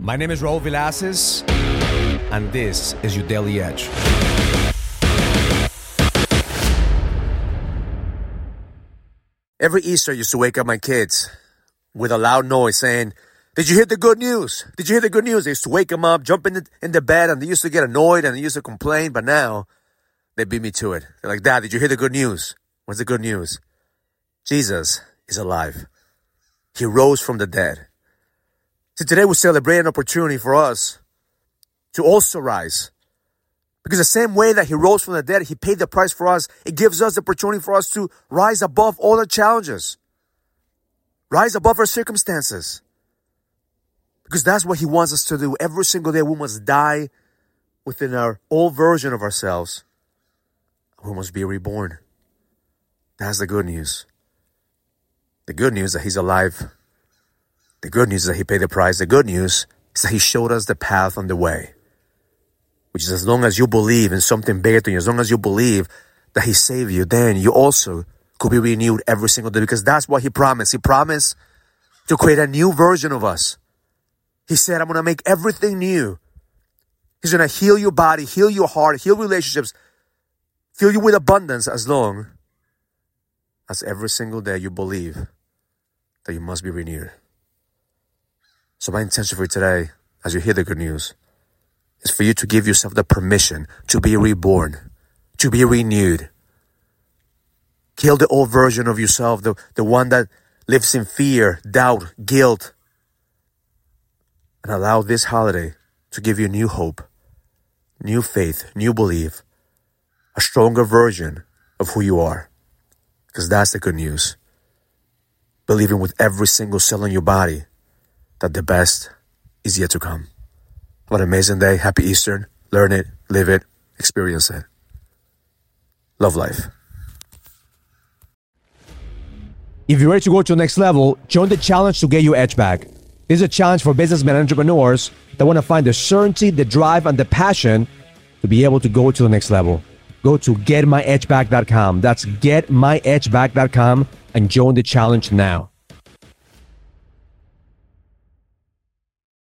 My name is Raul Villacis, and this is your Daily Edge. Every Easter, I used to wake up my kids with a loud noise saying, "Did you hear the good news? Did you hear the good news?" I used to wake them up, jump in the bed, and they used to get annoyed, and they used to complain, but now they beat me to it. They're like, "Dad, did you hear the good news?" What's the good news? Jesus is alive. He rose from the dead. So today we celebrate an opportunity for us to also rise. Because the same way that he rose from the dead, he paid the price for us. It gives us the opportunity for us to rise above all our challenges. Rise above our circumstances. Because that's what he wants us to do. Every single day we must die within our old version of ourselves. We must be reborn. That's the good news. The good news is that he's alive. The good news is that he paid the price. The good news is that he showed us the path on the way. Which is, as long as you believe in something bigger than you, as long as you believe that he saved you, then you also could be renewed every single day, because that's what he promised. He promised to create a new version of us. He said, "I'm going to make everything new." He's going to heal your body, heal your heart, heal relationships, fill you with abundance, as long as every single day you believe that you must be renewed. So my intention for you today, as you hear the good news, is for you to give yourself the permission to be reborn, to be renewed. Kill the old version of yourself, the one that lives in fear, doubt, guilt. And allow this holiday to give you new hope, new faith, new belief, a stronger version of who you are. Because that's the good news. Believing with every single cell in your body that the best is yet to come. What an amazing day. Happy Easter. Learn it, live it, experience it. Love life. If you're ready to go to the next level, join the challenge to get your edge back. This is a challenge for businessmen and entrepreneurs that want to find the certainty, the drive, and the passion to be able to go to the next level. Go to getmyedgeback.com. That's getmyedgeback.com and join the challenge now.